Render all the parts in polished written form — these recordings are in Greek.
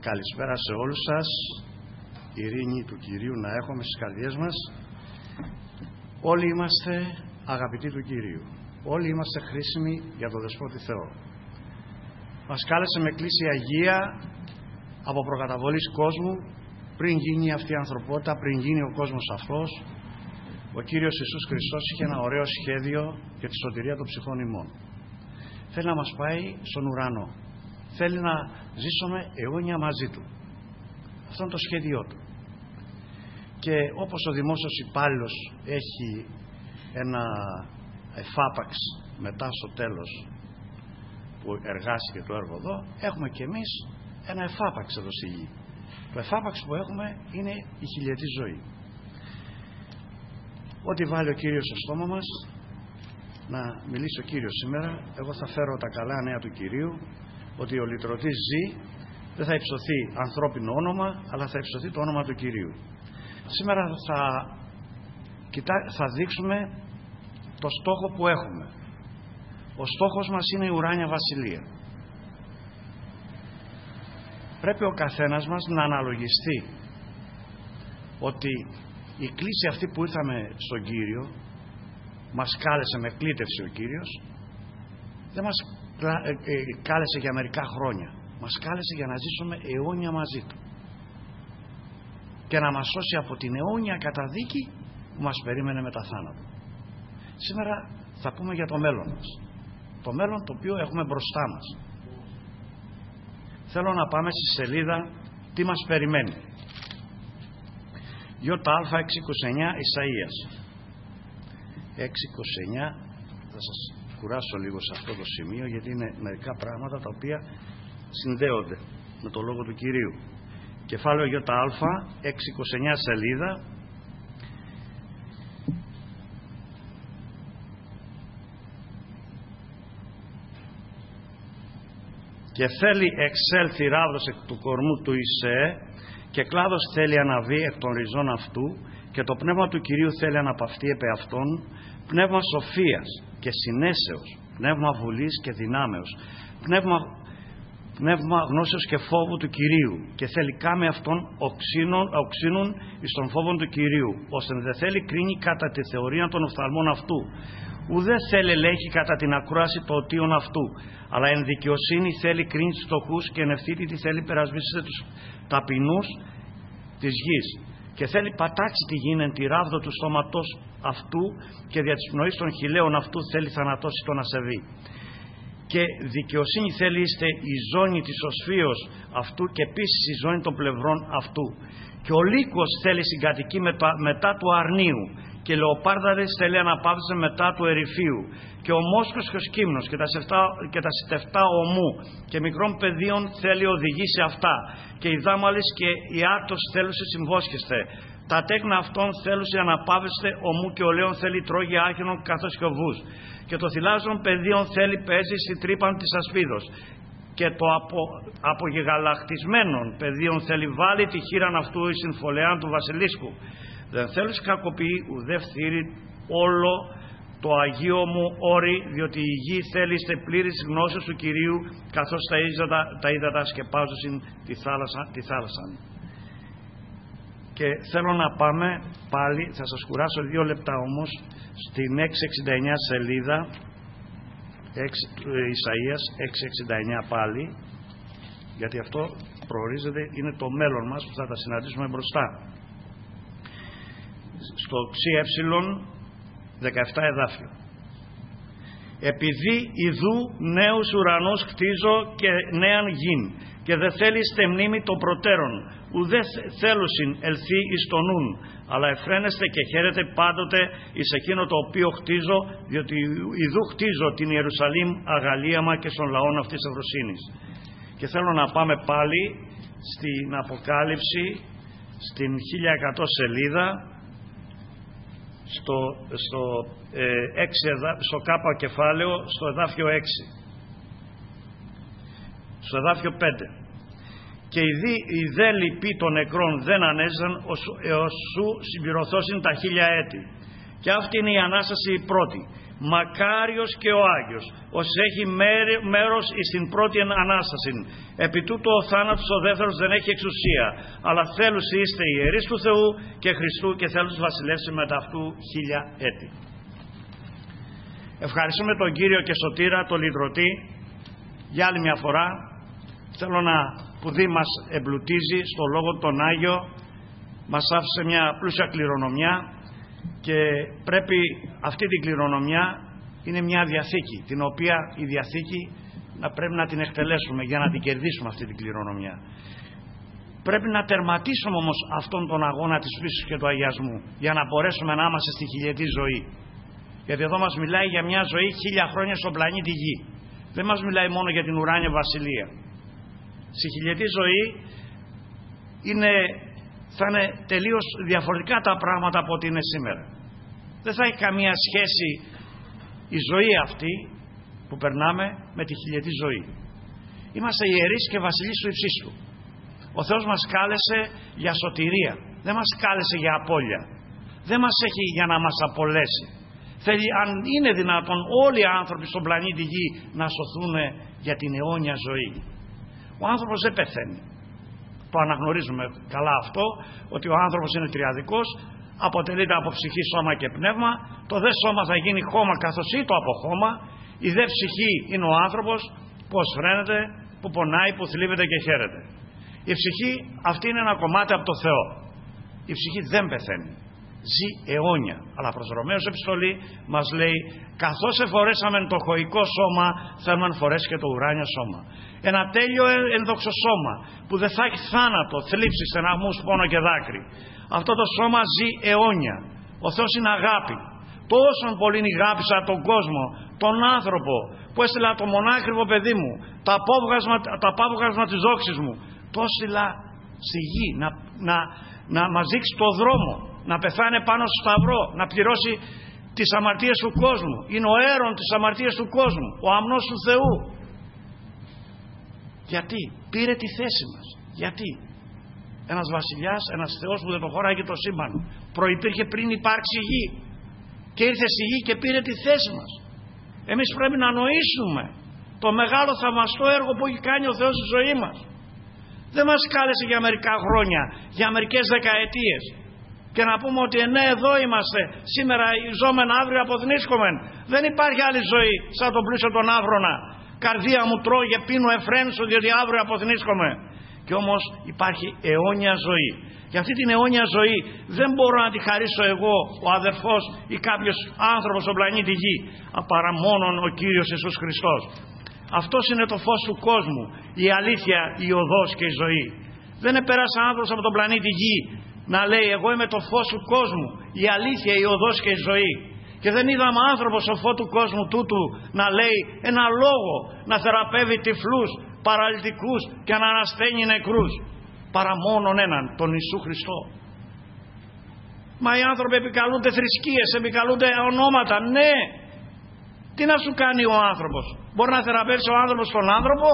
Καλησπέρα σε όλους σας. Ειρήνη του Κυρίου να έχουμε στις καρδιές μας. Όλοι είμαστε αγαπητοί του Κυρίου. Όλοι είμαστε χρήσιμοι για τον Δεσπότη Θεό. Μας κάλεσε με κλίση Αγία από προκαταβολής κόσμου, πριν γίνει αυτή η ανθρωπότητα, πριν γίνει ο κόσμος αυτός. Ο Κύριος Ιησούς Χριστός είχε ένα ωραίο σχέδιο για τη σωτηρία των ψυχών ημών. Θέλει να μας πάει στον ουρανό. Θέλει να ζήσουμε αιώνια μαζί Του. Αυτό είναι το σχέδιό Του. Και όπως ο δημόσιος υπάλληλος έχει ένα εφάπαξ μετά στο τέλος που εργάστηκε το έργο εδώ, έχουμε και εμείς ένα εφάπαξ εδώ στη γη. Το εφάπαξ που έχουμε είναι η χιλιετή ζωή. Ό,τι βάλει ο Κύριος στο στόμα μας, να μιλήσει ο Κύριος σήμερα. Εγώ θα φέρω τα καλά νέα του Κυρίου, ότι ο λυτρωτής ζει, δεν θα υψωθεί ανθρώπινο όνομα, αλλά θα υψωθεί το όνομα του Κυρίου. Σήμερα θα δείξουμε το στόχο που έχουμε. Ο στόχος μας είναι η ουράνια βασιλεία. Πρέπει ο καθένας μας να αναλογιστεί ότι η κλίση αυτή που ήρθαμε στον Κύριο, μας κάλεσε με κλήτευση ο Κύριος, δεν μας κάλεσε για μερικά χρόνια. Μας κάλεσε για να ζήσουμε αιώνια μαζί Του και να μας σώσει από την αιώνια καταδίκη που μας περίμενε μετά θάνατο. Σήμερα θα πούμε για το μέλλον μας, το μέλλον το οποίο έχουμε μπροστά μας. Θέλω να πάμε στη σελίδα τι μας περιμένει. ΙΑ 629 Ισαΐας 629. Θα σας κουράσω λίγο σε αυτό το σημείο, γιατί είναι μερικά πράγματα τα οποία συνδέονται με το λόγο του Κυρίου. Κεφάλαιο ΙΑ 629 σελίδα. Και θέλει εξέλθει ράβδος εκ του κορμού του Ισαί, και κλάδος θέλει αναβεί εκ των ριζών αυτού, και το πνεύμα του Κυρίου θέλει αναπαυτεί επ' αυτόν, πνεύμα σοφίας και συνέσεως, πνεύμα βουλής και δυνάμεως, πνεύμα γνώσεως και φόβου του Κυρίου, και θέλει κάμε αυτόν οξύνουν εις τον φόβο του Κυρίου, ώστε δεν θέλει κρίνει κατά τη θεωρία των οφθαλμών αυτού, ουδέ θέλει ελέγχει κατά την ακρόαση των οτίων αυτού, αλλά εν δικαιοσύνη θέλει κρίνει τους φτωχούς, και εν ευθύτητη θέλει περασπίσετε τους ταπεινούς της γης, και θέλει πατάξει τη γη εν τη ράβδο του στόματος αυτού, και δια της πνοής των χιλέων αυτού θέλει θανατώσει τον ασεβή. Και δικαιοσύνη θέλει είστε η ζώνη της οσφίως αυτού, και επίσης η ζώνη των πλευρών αυτού. Και ο λύκος θέλει συγκατοικεί μετά του αρνίου, και λεοπάρδαρες θέλει αναπαύσει μετά του ερυφίου, και ο μόσχος και ο σκύμνος και τα σιτευτά ομού και μικρών παιδίων θέλει οδηγήσει αυτά, και οι δάμαλες και οι άρτος θέλουν σε συμβόσχεστε. Τα τέκνα αυτών θέλουν σε αναπαύεστε ομού, και ο λέων θέλει τρώγει άχινον καθώς και ο βούς, και το θυλάζον παιδίων θέλει παίζει στη τρύπαν της ασπίδος, και το απογεγαλακτισμένων παιδίων θέλει βάλει τη χείραν αυτού η συμφωλεάν του βασιλίσκου. Δεν θέλεις κακοποιεί ουδέ φθήρι όλο το Αγίο μου όρη, διότι η γη θέλει στε πλήρης γνώσης του Κυρίου, καθώς τα ύδατα σκεπάζουν τη θάλασσα. Και θέλω να πάμε πάλι, θα σας κουράσω 2 λεπτά όμως, στην 669 σελίδα Ισαΐας 669 πάλι, γιατί αυτό προορίζεται, είναι το μέλλον μας που θα τα συναντήσουμε μπροστά. Στο ΞΕ 17 εδάφιο. Επειδή ιδού νέους ουρανούς χτίζω και νέαν γην, και δε θέλει στε μνήμη των προτέρων, ουδέ θέλουσιν ελθεί εις το νουν, αλλά εφραίνεστε και χαίρετε πάντοτε εις εκείνο το οποίο χτίζω, διότι ιδού χτίζω την Ιερουσαλήμ αγαλίαμα και στον λαόν αυτής της ευρωσύνης. Και θέλω να πάμε πάλι στην Αποκάλυψη, στην 1100 σελίδα, στο κάπα κεφάλαιο, στο εδάφιο 6, στο εδάφιο 5. Και οι δε λυποί των νεκρών δεν ανέζαν έως σου συμπληρωθώσιν τα 1000 έτη. Και αυτή είναι η Ανάσταση η πρώτη. Μακάριος και ο Άγιος, όσοι έχει μέρος στην πρώτη Ανάσταση. Επί τούτου ο θάνατος ο δεύτερος δεν έχει εξουσία, αλλά θέλουσι είστε ιερείς του Θεού και Χριστού και θέλους βασιλεύσει μετά αυτού 1000 έτη. Ευχαριστούμε τον Κύριο και Σωτήρα, τον Λυτρωτή, για άλλη μια φορά. Θέλω να πουδή μας εμπλουτίζει στο Λόγο τον Άγιο, μας άφησε μια πλούσια κληρονομιά και πρέπει αυτή την κληρονομιά, είναι μια διαθήκη, την οποία η διαθήκη πρέπει να την εκτελέσουμε για να την κερδίσουμε αυτή την κληρονομιά. Πρέπει να τερματίσουμε όμως αυτόν τον αγώνα της πτήσης και του αγιασμού για να μπορέσουμε να είμαστε στη χιλιετή ζωή. Γιατί εδώ μας μιλάει για μια ζωή 1000 χρόνια στον πλανήτη Γη. Δεν μας μιλάει μόνο για την ουράνια βασιλεία. Στη χιλιετή ζωή θα είναι τελείως διαφορετικά τα πράγματα από ό,τι είναι σήμερα. Δεν θα έχει καμία σχέση η ζωή αυτή που περνάμε με τη χιλιετή ζωή. Είμαστε ιερείς και βασιλείς του υψίστου. Ο Θεός μας κάλεσε για σωτηρία, δεν μας κάλεσε για απώλεια, δεν μας έχει για να μας απολέσει. Θέλει, αν είναι δυνατόν, όλοι οι άνθρωποι στον πλανήτη Γη να σωθούν για την αιώνια ζωή. Ο άνθρωπος δεν πεθαίνει. Το αναγνωρίζουμε καλά αυτό, ότι ο άνθρωπος είναι τριαδικός, αποτελείται από ψυχή, σώμα και πνεύμα. Το δε σώμα θα γίνει χώμα καθώς ή το από χώμα. Η δε ψυχή είναι ο άνθρωπος, πως φρένεται, που πονάει, που θλίβεται και χαίρεται. Η ψυχή αυτή είναι ένα κομμάτι από το Θεό. Η ψυχή δεν πεθαίνει. Ζει αιώνια. Αλλά προς Ρωμαίους επιστολή μας λέει, καθώς εφορέσαμε το χωικό σώμα, θέλουμε να φορέσει και το ουράνιο σώμα. Ένα τέλειο ενδοξο σώμα που δεν θα έχει θάνατο, θλίψη, στεναγμούς, πόνο και δάκρυ. Αυτό το σώμα ζει αιώνια. Ο Θεός είναι αγάπη. Τόσον πολύ αγάπησα τον κόσμο, τον άνθρωπο, που έστειλα το μονάκριβο παιδί μου, τα πάπογασμα της δόξης μου, το έστειλα στη γη να μας δείξει το δρόμο, να πεθάνε πάνω στο σταυρό, να πληρώσει τις αμαρτίες του κόσμου. Είναι ο αίρον της αμαρτίας του κόσμου, ο αμνός του Θεού. Γιατί πήρε τη θέση μας? Γιατί ένας βασιλιάς, ένας Θεός που δεν το χωράγει το σύμπαν, προϋπήρχε πριν υπάρξει γη και ήρθε στη γη και πήρε τη θέση μας. Εμείς πρέπει να νοήσουμε το μεγάλο θαυμαστό έργο που έχει κάνει ο Θεός στη ζωή μας. Δεν μας κάλεσε για μερικά χρόνια, για μερικές δεκαετίες και να πούμε ότι ναι, εδώ είμαστε σήμερα, ζώμεν, αύριο αποθνίσκομεν. Δεν υπάρχει άλλη ζωή σαν τον πλούσιο τον Άβρονα. Καρδία μου τρώγε, πίνω, εφραίνσω, διότι αύριο αποθνίσκομαι. Και όμως υπάρχει αιώνια ζωή. Και αυτή την αιώνια ζωή δεν μπορώ να τη χαρίσω εγώ, ο αδερφός ή κάποιος άνθρωπος στον πλανήτη Γη, παρά μόνον ο Κύριος Ιησούς Χριστός. Αυτός είναι το φως του κόσμου, η αλήθεια, η οδός και η ζωή. Δεν επέρασε άνθρωπος από τον πλανήτη Γη να λέει, εγώ είμαι το φως του κόσμου, η αλήθεια, η οδός και η ζωή. Και δεν είδαμε άνθρωπο στο φως του κόσμου τούτου να λέει ένα λόγο, να θεραπεύει τυφλούς, παραλυτικούς και να ανασταίνει νεκρούς, παρά μόνον έναν, τον Ιησού Χριστό. Μα οι άνθρωποι επικαλούνται θρησκείες, επικαλούνται ονόματα. Ναι, τι να σου κάνει ο άνθρωπος? Μπορεί να θεραπεύσει ο άνθρωπος τον άνθρωπο?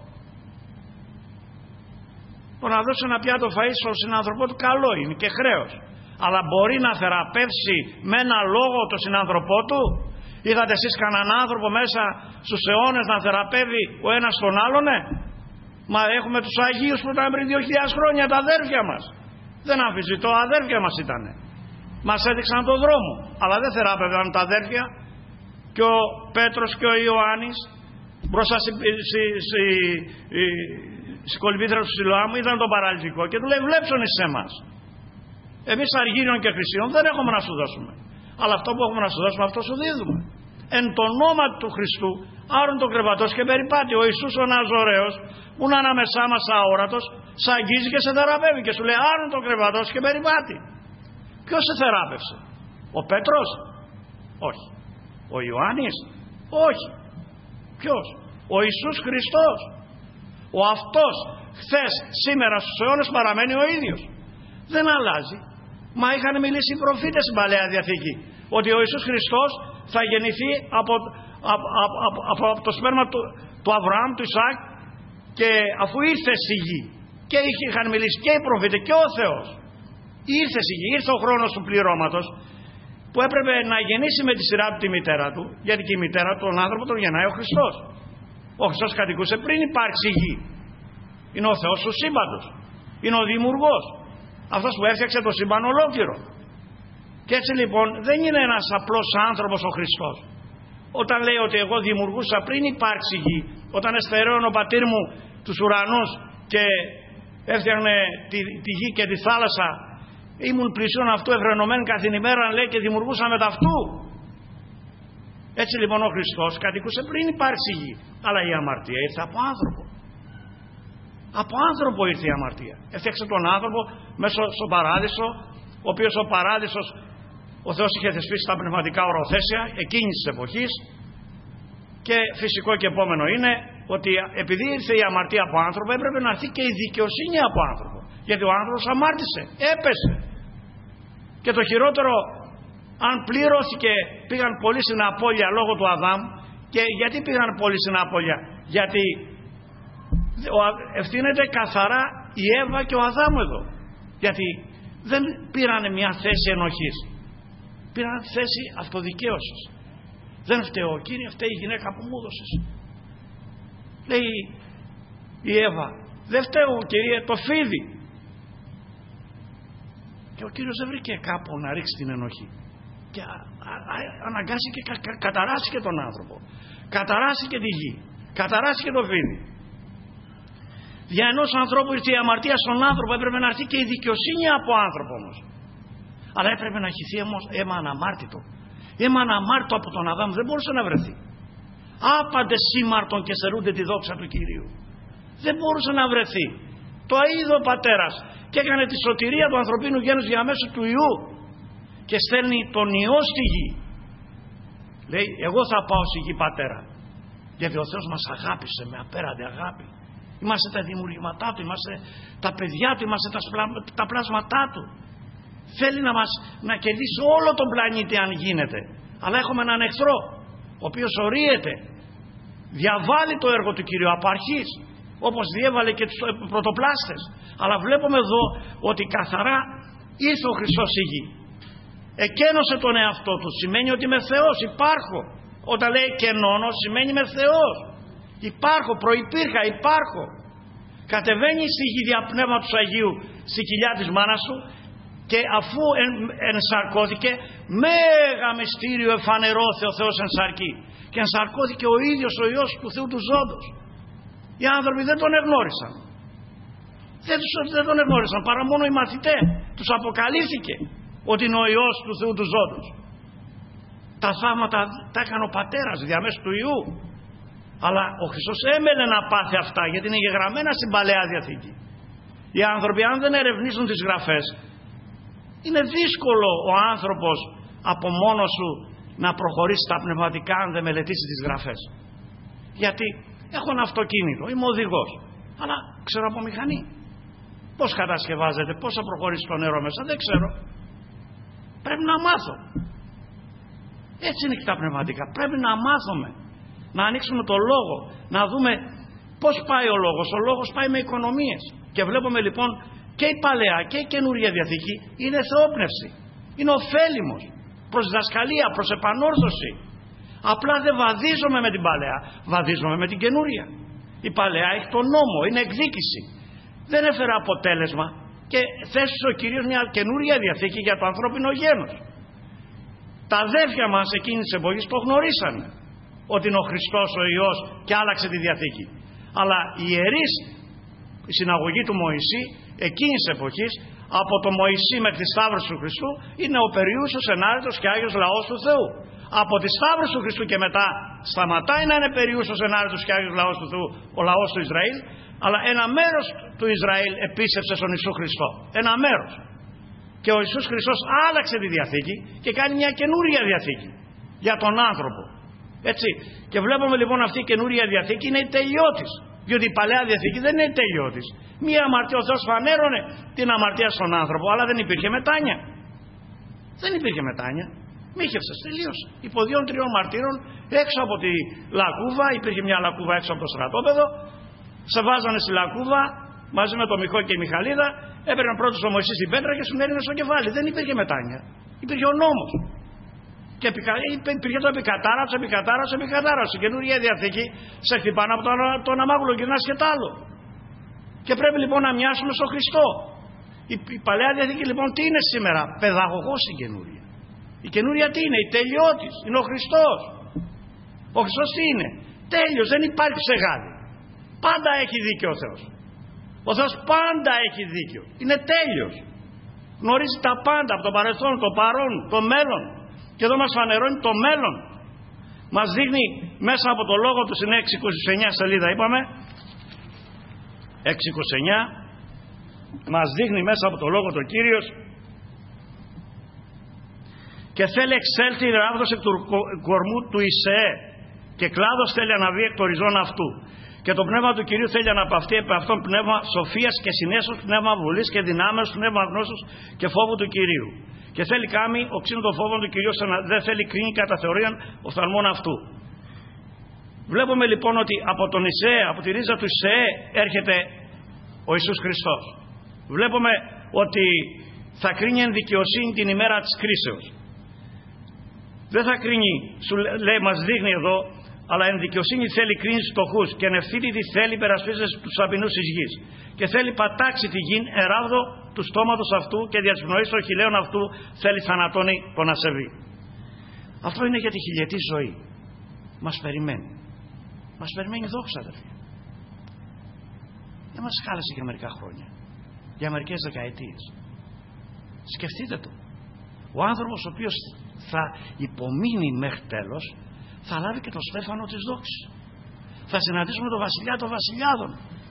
Το να δώσει ένα πιάτο φαΐ στον συνάνθρωπό του καλό είναι και χρέος. Αλλά μπορεί να θεραπεύσει με ένα λόγο τον συνάνθρωπό του? Είδατε εσείς κανέναν άνθρωπο μέσα στους αιώνες να θεραπεύει ο ένας τον άλλον? Μα έχουμε τους Αγίους που ήταν πριν 2000 χρόνια, τα αδέρφια μας. Δεν αμφισβητώ, αδέρφια μας ήτανε. Μας έδειξαν τον δρόμο, αλλά δεν θεράπευαν τα αδέρφια. Και ο Πέτρος και ο Ιωάννης μπροστά στη κολυμπήθρα του Σιλοάμου είδαν τον παραλυτικό και του λέει, βλέψον εις εμάς. Εμείς Αργύριον και Χρυσίων δεν έχουμε να σου δώσουμε, αλλά αυτό που έχουμε να σου δώσουμε αυτό σου δίδουμε. Εν το όνομα του Χριστού άρουν το κρεβατός και περιπάτη. Ο Ιησούς ο Ναζωραίος που είναι ανάμεσά μας αόρατος σ' αγγίζει και σε θεραπεύει και σου λέει άρουν το κρεβατός και περιπάτη. Ποιος σε θεράπευσε? Ο Πέτρος? Όχι. Ο Ιωάννης? Όχι. Ποιος? Ο Ιησούς Χριστός. Ο αυτός χθες, σήμερα, στους αιώνες παραμένει ο ίδιος. Δεν αλλάζει. Μα είχαν μιλήσει οι προφήτες στην Παλαιά Διαθήκη ότι ο Ιησούς Χριστός θα γεννηθεί από το σπέρμα του Αβραάμ, του Ισαάκ, και αφού ήρθε στη γη, και είχαν μιλήσει και οι προφήτες και ο Θεός, ήρθε στη γη, ήρθε ο χρόνος του πληρώματος που έπρεπε να γεννήσει με τη σειρά του τη μητέρα του, γιατί και η μητέρα του τον άνθρωπο τον γεννάει ο Χριστός. Ο Χριστός κατοικούσε πριν υπάρξει η γη. Είναι ο Θεός του σύμπαντος. Είναι ο Δημιουργός. Αυτός που έφτιαξε το σύμπαν ολόκληρο. Και έτσι λοιπόν δεν είναι ένας απλός άνθρωπος ο Χριστός. Όταν λέει ότι εγώ δημιουργούσα πριν υπάρξει γη, όταν εστερέωνε ο πατήρ μου τους ουρανούς και έφτιαχνε τη γη και τη θάλασσα, ήμουν πλησίον αυτού ευρενωμένοι καθήν ημέρα, λέει, και δημιουργούσα με ταυτού. Έτσι λοιπόν ο Χριστός κατοικούσε πριν υπάρξει γη. Αλλά η αμαρτία ήρθε από άνθρωπο. Από άνθρωπο ήρθε η αμαρτία. Έφτιαξε τον άνθρωπο μέσα στον παράδεισο, ο οποίος ο παράδεισος ο Θεός είχε θεσπίσει τα πνευματικά οροθέσια εκείνης της εποχής. Και φυσικό και επόμενο είναι ότι επειδή ήρθε η αμαρτία από άνθρωπο, έπρεπε να έρθει και η δικαιοσύνη από άνθρωπο. Γιατί ο άνθρωπος αμάρτησε, έπεσε. Και το χειρότερο, αν πληρώθηκε, πήγαν πολλοί στην απώλεια λόγω του Αδάμ. Και γιατί πήγαν πολλοί στην απώλεια? Γιατί ευθύνεται καθαρά η Εύα και ο Αδάμ εδώ. Γιατί δεν πήραν μια θέση ενοχής, πήραν θέση αυτοδικαίωσης. Δεν φταίω, Κύριε, φταίει η γυναίκα που μου έδωσες. Λέει η Εύα, δεν φταίω, Κύριε, το φίδι. Και ο Κύριος δεν βρήκε κάπου να ρίξει την ενοχή. Και αναγκάστηκε και καταράσει τον άνθρωπο. Καταράσει τη γη. Καταράσει το φίδι. Για ενός ανθρώπου ήρθε η αμαρτία στον άνθρωπο, έπρεπε να έρθει και η δικαιοσύνη από άνθρωπο όμως. Αλλά έπρεπε να χυθεί αίμα αναμάρτητο. Αίμα αναμάρτητο από τον Αδάμ δεν μπορούσε να βρεθεί. Άπαντες σήμαρτον και στερούνται τη δόξα του Κυρίου. Δεν μπορούσε να βρεθεί. Το είδε ο πατέρας και έκανε τη σωτηρία του ανθρωπίνου γένους διαμέσου του Υιού και στέλνει τον Υιό στη γη. Λέει, εγώ θα πάω στη γη, Πατέρα, γιατί ο Θεός μας αγάπησε με απέραντη αγάπη. Είμαστε τα δημιουργήματά του, είμαστε τα παιδιά του, είμαστε τα πλάσματά του. Θέλει να κερδίσει όλο τον πλανήτη αν γίνεται. Αλλά έχουμε έναν εχθρό, ο οποίος ορίεται, διαβάλλει το έργο του Κυρίου από αρχής, όπως διέβαλε και τους πρωτοπλάστες. Αλλά βλέπουμε εδώ ότι καθαρά ήρθε ο Χριστός στη γη. Εκένωσε τον εαυτό του, σημαίνει ότι είμαι Θεός, υπάρχω. Όταν λέει κενώνω, σημαίνει είμαι Θεός. Υπάρχω, προϋπήρχα, υπάρχω. Κατεβαίνει στη γη δια πνεύματος του Αγίου στη κοιλιά της μάνας του και αφού ενσαρκώθηκε, μέγα μυστήριο εφανερώθη ο Θεός εν σαρκή. Και ενσαρκώθηκε ο ίδιος ο Υιός του Θεού του Ζώντος. Οι άνθρωποι δεν τον εγνώρισαν. Δεν τον εγνώρισαν, παρά μόνο οι μαθητές. Τους αποκαλύφθηκε ότι είναι ο Υιός του Θεού του Ζώντος. Τα θαύματα τα έκανε ο πατέρας διαμέσου του Υιού. Αλλά ο Χριστός έμελε να πάθει αυτά, γιατί είναι γεγραμμένα στην Παλαιά Διαθήκη. Οι άνθρωποι, αν δεν ερευνήσουν τις γραφές, είναι δύσκολο ο άνθρωπος από μόνος του να προχωρήσει τα πνευματικά αν δεν μελετήσει τις γραφές. Γιατί έχω ένα αυτοκίνητο, είμαι οδηγός, αλλά ξέρω από μηχανή. Πώς κατασκευάζεται, πώς θα προχωρήσει το νερό μέσα, δεν ξέρω. Πρέπει να μάθω. Έτσι είναι και τα πνευματικά. Πρέπει να μάθουμε, να ανοίξουμε το λόγο, να δούμε πώς πάει ο λόγος. Ο λόγος πάει με οικονομίες. Και βλέπουμε λοιπόν και η Παλαιά και η Καινούρια Διαθήκη είναι θεόπνευση. Είναι ωφέλιμος προς διδασκαλία, προς επανόρθωση. Απλά δεν βαδίζουμε με την Παλαιά, βαδίζουμε με την Καινούρια. Η Παλαιά έχει τον νόμο, είναι εκδίκηση. Δεν έφερε αποτέλεσμα και θέσπισε ο Κύριος μια Καινούρια Διαθήκη για το ανθρώπινο γένος. Τα αδέρφια μας εκείνης της εποχής το γνωρίσανε ότι είναι ο Χριστός ο Υιός και άλλαξε τη Διαθήκη. Αλλά οι ιερείς, η συναγωγή του Μωυσή εκείνης της εποχής, από το Μωυσή μέχρι τη Σταύρωση του Χριστού, είναι ο περιούσιος, ενάρετος και Άγιος λαός του Θεού. Από τη Σταύρωση του Χριστού και μετά σταματάει να είναι περιούσιος, ενάρετος και Άγιος λαός του Θεού ο λαός του Ισραήλ, αλλά ένα μέρος του Ισραήλ επίστεψε στον Ιησού Χριστό. Ένα μέρος. Και ο Ιησούς Χριστός άλλαξε τη Διαθήκη και κάνει μια καινούρια Διαθήκη για τον άνθρωπο. Έτσι. Και βλέπουμε λοιπόν αυτή η καινούρια Διαθήκη είναι η τελειώτης. Διότι η Παλαιά Διαθήκη δεν είναι η τελειώτης. Μία αμαρτία, ο Θεός φανέρωνε την αμαρτία στον άνθρωπο, αλλά δεν υπήρχε μετάνοια. Δεν υπήρχε μετάνοια. Μύχευσες, τελείωσε. Υπό 2-3 μαρτύρων έξω από τη λακκούβα, υπήρχε μια λακκούβα έξω από το στρατόπεδο, σε βάζανε στη λακκούβα μαζί με τον Μιχό και η Μιχαλίδα, έπαιρναν πρώτος ο Μωυσής την πέτρα και σου έρινε στο κεφάλι. Δεν υπήρχε μετάνοια. Υπήρχε ο νόμος. Και υπήρχε το επικατάραψο. Στην Καινούργια Διαθήκη σε χτυπάνε από τον αμάγουλο, γυρνάς και τ' άλλο. Και πρέπει λοιπόν να μοιάσουμε στον Χριστό. Η Παλαιά Διαθήκη λοιπόν τι είναι σήμερα? Παιδαγωγός η Καινούρια. Η Καινούρια τι είναι? Η τελειώτης. Είναι ο Χριστός. Ο Χριστός τι είναι? Τέλειος, δεν υπάρχει ψεγάδι. Πάντα έχει δίκιο ο Θεός. Ο Θεός πάντα έχει δίκιο. Είναι τέλειος. Γνωρίζει τα πάντα, από το παρελθόν, το παρόν, το μέλλον. Και εδώ μας φανερώνει το μέλλον. Μας δείχνει μέσα από το λόγο του, στην 629 σελίδα είπαμε, 629, μας δείχνει μέσα από το λόγο του Κύριος, και θέλει εξέλθει η ράβδος εκ του κορμού του Ισαέ, και κλάδος θέλει αναβεί εκ των ριζών αυτού. Και το πνεύμα του Κυρίου θέλει αναπαυτεί επ' αυτόν πνεύμα σοφίας και συνέσεως, πνεύμα βουλής και δυνάμεως, πνεύμα γνώσεως και φόβου του Κυρίου. Και θέλει κάμει οξύνου των φόβων του Κυρίου, δεν θέλει κρίνει κατά θεωρίαν οφθαλμών αυτού. Βλέπουμε λοιπόν ότι από τον Ισαέ, από τη ρίζα του Ισαέ έρχεται ο Ιησούς Χριστός. Βλέπουμε ότι θα κρίνει εν δικαιοσύνη την ημέρα της κρίσεως. Δεν θα κρίνει, λέει, μας δείχνει εδώ, αλλά εν δικαιοσύνη θέλει κρίνει τους φτωχούς και εν ευθύτητη θέλει υπερασπίζεται τους ταπεινούς της γης. Και θέλει πατάξει τη γη εράβδο του στόματος αυτού και δια της πνοής των χιλαίων αυτού θέλει θανατώνει τον ασεβή. Αυτό είναι για τη χιλιετή ζωή. Μας περιμένει. Μας περιμένει δόξα, αδερφοί. Δεν μας χάλασε για μερικά χρόνια. Για μερικές δεκαετίες. Σκεφτείτε το. Ο άνθρωπος ο οποίος θα υπομείνει μέχρι τέλος θα λάβει και το στέφανο της δόξης. Θα συναντήσουμε τον βασιλιά των βασιλιάδων.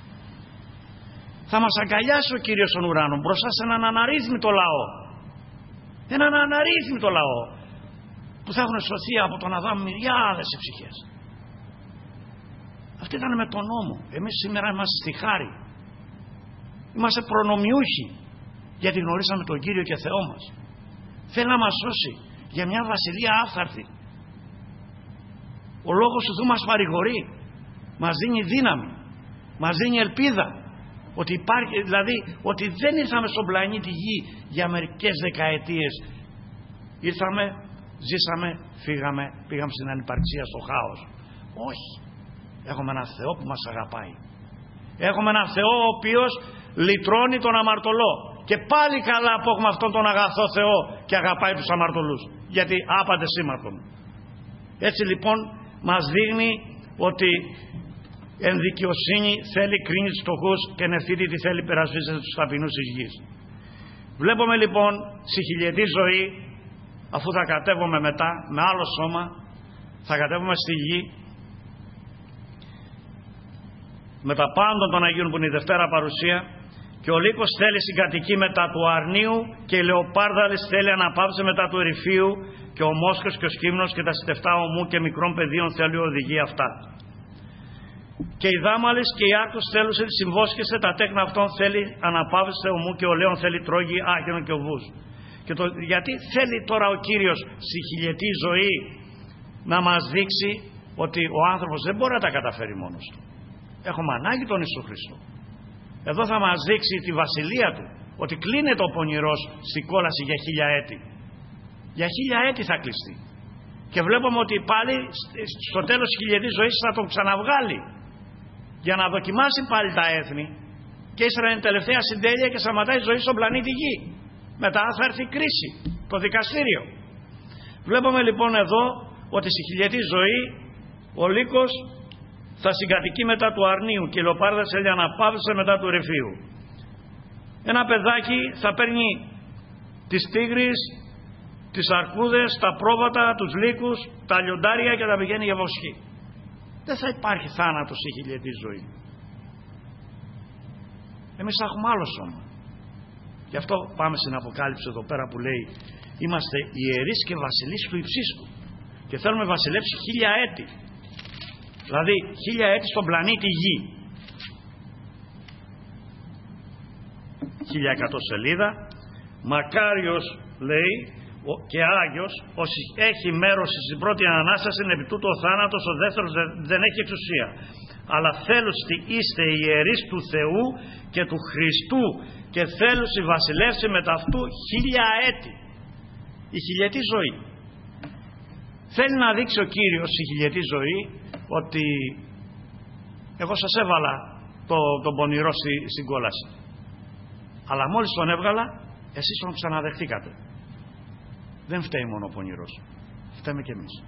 Θα μας αγκαλιάσει ο Κύριος των ουράνων μπροστά σε έναν αναρρύθμιτο λαό. Έναν αναρρύθμιτο λαό που θα έχουν σωθεί από τον Αδάμ μυριάδες οι ψυχές. Αυτή ήταν με τον νόμο. Εμείς σήμερα είμαστε στη χάρη. Είμαστε προνομιούχοι γιατί γνωρίσαμε τον Κύριο και Θεό μας. Θέλει να μας σώσει για μια βασιλεία άφθαρτη. Ο λόγος του Θεού μας παρηγορεί, μας δίνει δύναμη, μας δίνει ελπίδα ότι υπάρχει, δηλαδή ότι δεν ήρθαμε στον πλανήτη Γη για μερικές δεκαετίες. Ήρθαμε, ζήσαμε, φύγαμε, πήγαμε στην ανυπαρξία, στο χάος. Όχι. Έχουμε έναν Θεό που μας αγαπάει. Έχουμε έναν Θεό ο οποίος λυτρώνει τον αμαρτωλό. Και πάλι καλά που έχουμε αυτόν τον αγαθό Θεό και αγαπάει τους αμαρτωλούς. Γιατί άπαντε σήμαρτον. Έτσι λοιπόν μας δείχνει ότι εν δικαιοσύνη θέλει κρίνει τους φτωχούς και εν ευθύτητη θέλει περασπίζεται τους ταπεινούς της γης. Βλέπουμε λοιπόν στη χιλιετή ζωή, αφού θα κατέβουμε μετά με άλλο σώμα, θα κατέβουμε στη γη με τα πάντων των Αγίων που είναι η Δευτέρα Παρουσία, και ο λύκος θέλει συγκατοικεί μετά του αρνίου και η λεοπάρδαλης θέλει αναπαύσει μετά του ερυφίου και ο μόσχος και ο σκύμνος και τα σιτευτά ομού και μικρών παιδίων θέλει οδηγεί αυτά. Και οι δάμαλες και οι άρκος θέλουν συμβόσκεσαι τα τέκνα αυτών θέλει αναπαύσει ομού και ο λέων θέλει τρώγει άγιον και οβούς. Και γιατί θέλει τώρα ο Κύριος στη χιλιετή ζωή να μας δείξει ότι ο άνθρωπος δεν μπορεί να τα καταφέρει μόνος του. Έχουμε ανάγκη τον Ιησού Χριστό. Εδώ θα μας δείξει τη βασιλεία του, ότι κλείνεται ο πονηρός στην κόλαση για 1000 έτη. Για 1000 έτη θα κλειστεί. Και βλέπουμε ότι πάλι στο τέλος της χιλιετής ζωής θα τον ξαναβγάλει για να δοκιμάσει πάλι τα έθνη, και ύστερα είναι τελευταία συντέλεια και σταματάει η ζωή στον πλανήτη Γη. Μετά θα έρθει η κρίση, το δικαστήριο. Βλέπουμε λοιπόν εδώ ότι στη χιλιετή ζωή ο λύκος θα συγκατοικεί μετά του αρνίου και η λεοπάρδα θέλει αναπαύσει μετά του ερυφίου. Ένα παιδάκι θα παίρνει τις τίγρεις, τις αρκούδες, τα πρόβατα, τους λύκους, τα λιοντάρια και τα πηγαίνει για βοσχή. Δεν θα υπάρχει θάνατος στη χιλιετή ζωή. Εμείς θα έχουμε άλλο σώμα. Γι' αυτό πάμε στην Αποκάλυψη εδώ πέρα που λέει είμαστε ιερείς και βασιλείς του υψίστου και θέλουμε βασιλεύσει 1000 έτη. Δηλαδή 1000 έτη στον πλανήτη Γη. 1100 σελίδα. Μακάριος λέει και Άγιος όσοι έχει μέρος στην πρώτη Ανάσταση, επί τούτου ο θάνατος ο δεύτερος δεν έχει εξουσία, αλλά θέλουσι είστε ιερείς του Θεού και του Χριστού και θέλουσι βασιλεύσει μετά αυτού 1000 έτη. Η χιλιετή ζωή. Θέλει να δείξει ο Κύριος στη χιλιετή ζωή ότι εγώ σας έβαλα τον πονηρό στην κόλαση, αλλά μόλις τον έβγαλα εσείς τον ξαναδεχτήκατε. Δεν φταίει μόνο ο πονηρός, φταίμε κι εμείς.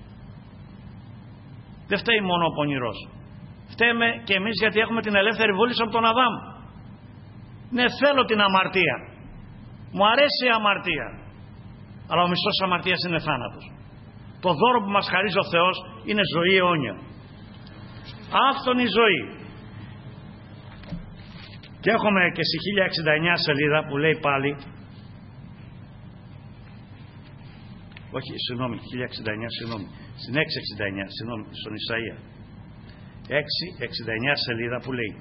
Δεν φταίει μόνο ο πονηρός, φταίμε κι εμείς, γιατί έχουμε την ελεύθερη βούληση από τον Αδάμ. Ναι, θέλω την αμαρτία, μου αρέσει η αμαρτία, αλλά ο μισθός της αμαρτίας είναι θάνατος. Το δώρο που μας χαρίζει ο Θεός είναι ζωή αιώνια, άφθονη ζωή. Και έχουμε και στη 1069 σελίδα που λέει πάλι, όχι συγγνώμη, 1069 συγγνώμη, στην 669 συγγνώμη, στον Ισαΐα 669 σελίδα που λέει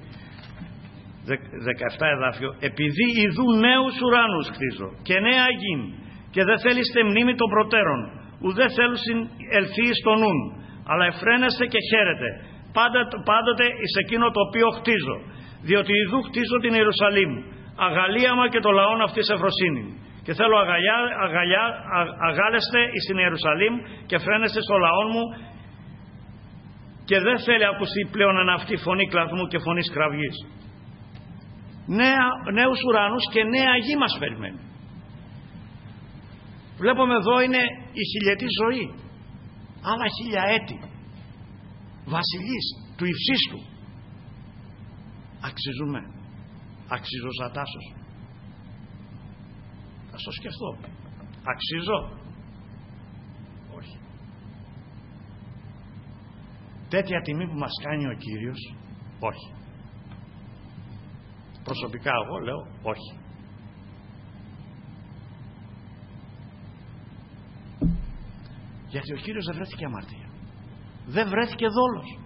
17 εδάφιο, επειδή ιδού νέους ουράνους χτίζω και νέα γην και δεν θέλεστε μνήμη των προτέρων, ουδέ θέλουσιν ελθείς στο νουν, αλλά εφραίνεστε και χαίρετε πάντοτε εις εκείνο το οποίο χτίζω, διότι ιδού χτίζω την Ιερουσαλήμ, αγαλίαμα και το λαόν αυτής ευφροσύνη. Και θέλω αγάλεστε εις την Ιερουσαλήμ και φρένεστε στο λαό μου, και δεν θέλει ακουστεί πλέον ένα αυτή φωνή κλαθμού και φωνής κραυγής. Νέους ουρανούς και νέα γη μας περιμένει. Βλέπουμε εδώ είναι η χιλιετή ζωή, άλλα 1000 έτη, βασιλής του υψίστου. Αξίζουμε, αξίζω σαν Τάσος? Θα το σκεφτώ, αξίζω? Όχι. Τέτοια τιμή που μας κάνει ο Κύριος, όχι. Προσωπικά εγώ λέω όχι. Γιατί ο Κύριος δεν βρέθηκε αμαρτία, δεν βρέθηκε δόλος.